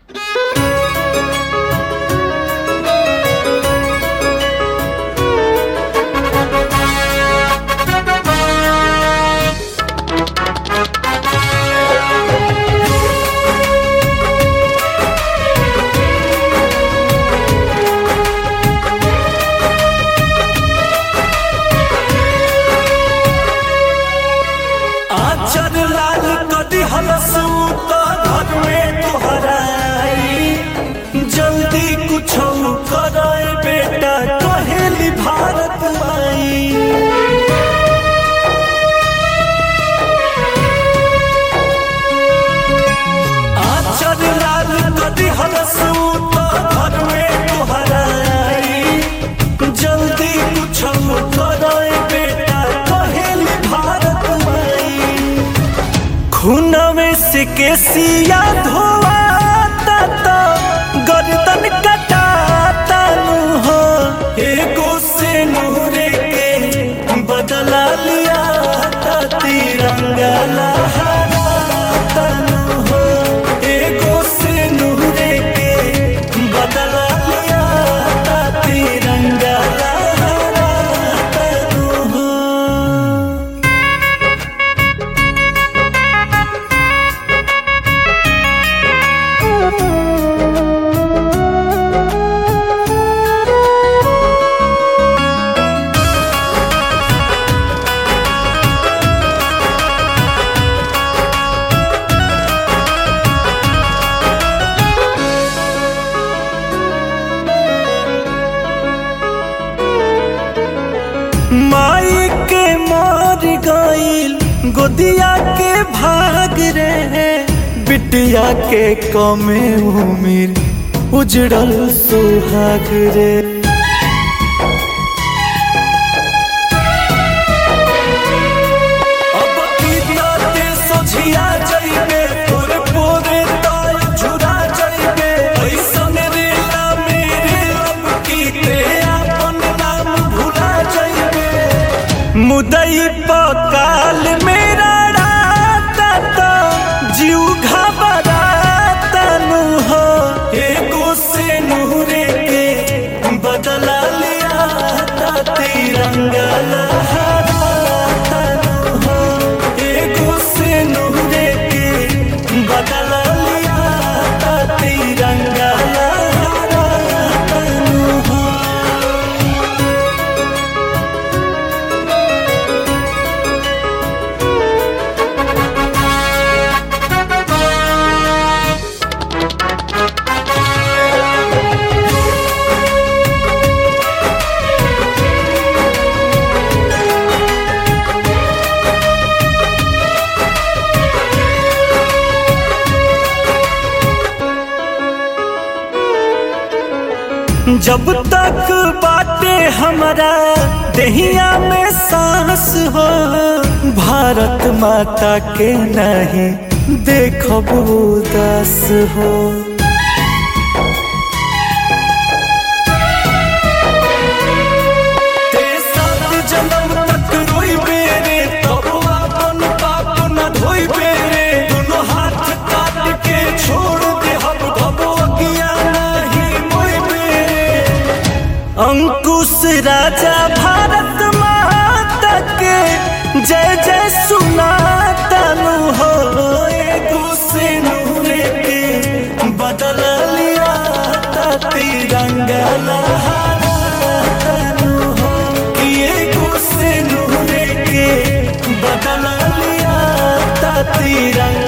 खूनवे से केसिया धोआता तो गर्दन कटाता हो। एगो से नूरे के बदला लिया तिरंगा लहराता हो। एगो से नूरे के बदला लिया तिरंगा लहराता हो। माई के मार गईल गोदिया के भाग रे। बिटिया के कमे उम्र उजड़ल सुहाग रे। अब किताते सोझिया जाइबे तोरे पोरे ताल झुरा जाइबे। ऐसन रेला मेरे अब कीते अपन नाम भुला जाइबे। मुदई पकाल मेरा राता तो जीव घबराता नु हो। एगो से नूरे के बदला लिया तिरंगा लहराता नु हो। एगो से नूरे के बदला लिया तिरंगा लहराता नु हो। जब तक बाटे हमारा देहिया में सांस हो। भारत माता के नहीं देखब उदास हो। जन्म तक रोइबे रे तब अपन पाप न धोइबे रे। दोनों हाथ काट के छोड़ दे हम धबो किया नहीं मोइबे रे। अंकुश राजा भारत माता के जय जय सुनाता नु हो। एगो से नूरे के बदला लिया तिरंगा लहराता नु हो। एगो से नूरे के बदला लिया तिरंगा